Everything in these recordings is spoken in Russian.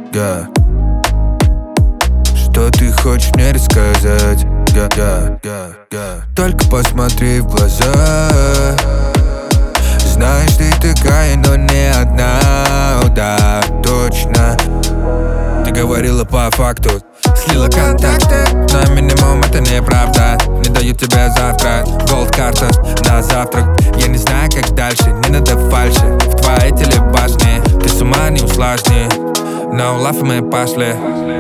Что ты хочешь мне рассказать? Только посмотри в глаза. Знаешь, ты такая, но не одна. Да, точно. Ты говорила по факту, слила контакты, но минимум это неправда. Не даю тебе завтра голд-карта на завтрак. Я не знаю, как дальше, не надо фальши в твоей телебашне. Ты с ума не усложни, но лафы мы пошли.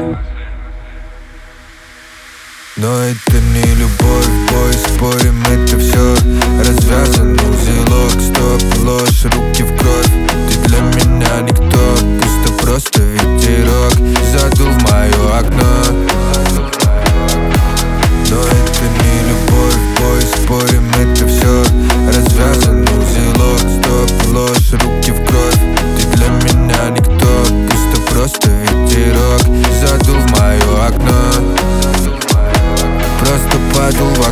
Но это не любовь, бой, спорим, это все развязан узелок, стоп, ложь, руки в кровь. Ты для меня никто, пусто просто ветерок задул в мое окно. Но это не любовь, бой, спорим, это все развязан узелок, стоп, ложь, руки в кровь. Ты для меня никто, пусто просто ветерок задул в мое окно. Просто падал в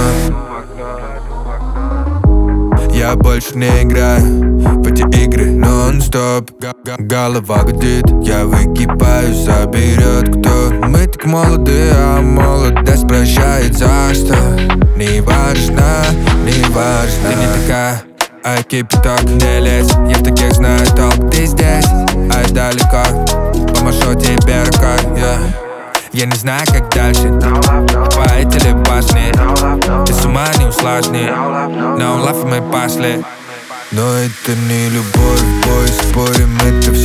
окно. Я больше не играю в эти игры нон-стоп. Голова гудит, я выгибаюсь, заберет кто. Мы так молоды, а молодость прощает за что. Не важно, не важно. Ты не такая, ай, кипяток, не лезь. Я в таких знаю толк, ты здесь, ай, далеко. Помашу тебе рукой, Я не знаю, как дальше в твоей телебашне. Ты с ума не усложни, но лафы мы пошли. Но это не любовь, бой, спорим, это все